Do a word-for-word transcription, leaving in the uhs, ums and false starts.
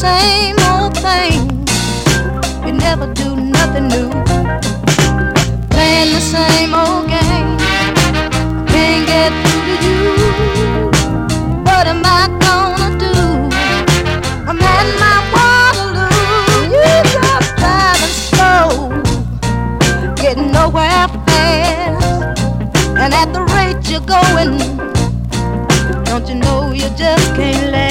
same old thing. You never do nothing new. Playing the same old game. Can't get through to you. What am I gonna do? I'm at my Waterloo. You just driving slow, getting nowhere fast. And at the rate you're going, don't you know you just can't last?